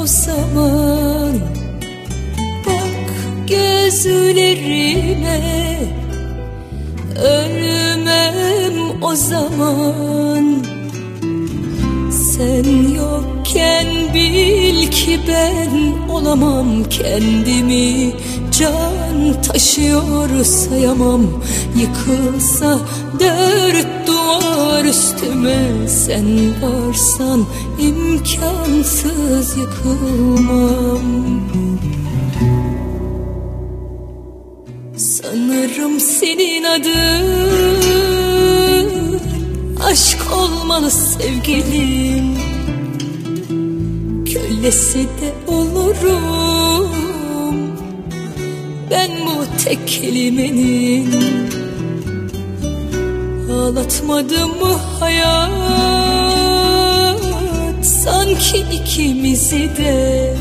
o zaman. Bak gözlerime, ölmem o zaman. Sen yokken bil ki ben olamam kendimi. Can taşıyor sayamam, yıkılsa dört duvar üstüme. Sen varsan imkansız yıkılmam. Sanırım senin adın aşk olmalı sevgilim. Kölesi de olurum ben bu tek kelimenin. Ağlatmadı mı hayat sanki ikimizi de?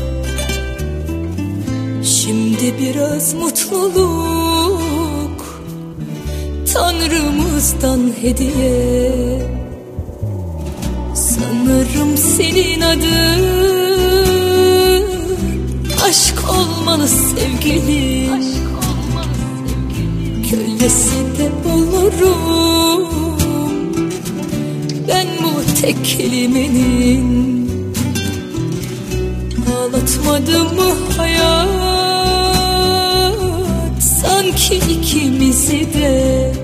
Şimdi biraz mutluluk Tanrımızdan hediye. Sanırım senin adın aşk olmalı sevgilim. Kölesi de olurum ben bu tek kelimenin. Ağlatmadı mı hayat sanki ikimizi de?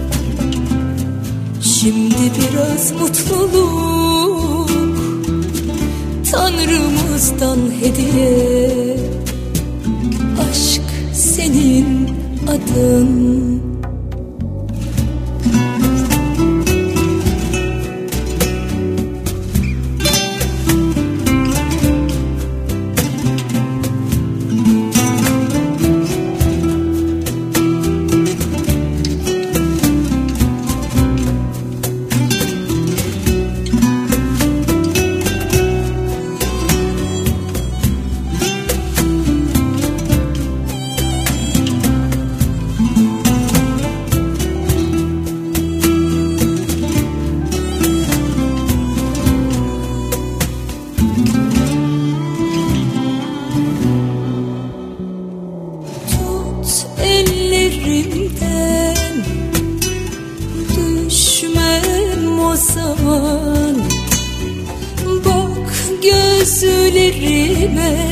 Şimdi biraz mutluluk Tanrımızdan hediye. Aşk senin adın. Düşmem o zaman. Bak gözlerime,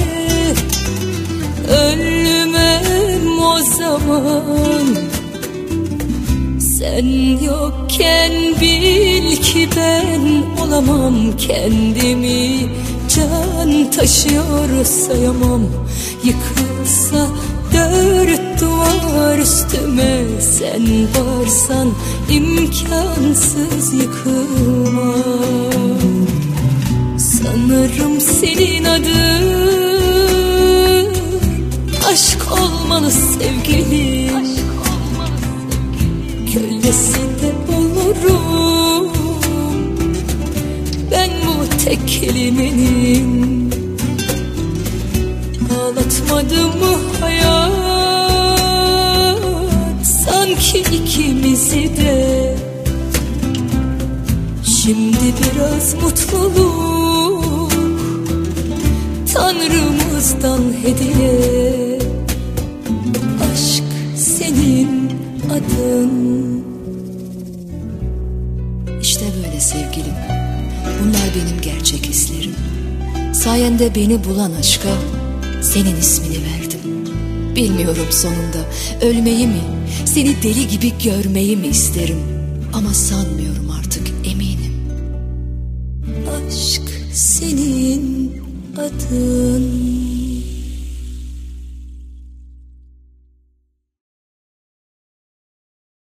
ölmem o zaman. Sen yokken bil ki ben olamam kendimi. Can taşıyor sayamam, yıkılsa dört duvar üstüme. Sen varsan imkansız yıkılmam. Sanırım senin adın aşk olmalı sevgilim. Kölesi de olurum ben bu tek kelimenin. Ağlatmadı mı hayat sanki ikimizi de? Şimdi biraz mutluluk Tanrımızdan hediye. Aşk senin adın. İşte böyle sevgilim, bunlar benim gerçek hislerim. Sayende beni bulan aşka senin ismini verdim. Bilmiyorum sonunda ölmeyi mi, seni deli gibi görmeyi mi isterim. Ama sanmıyorum artık, eminim. Aşk senin adın.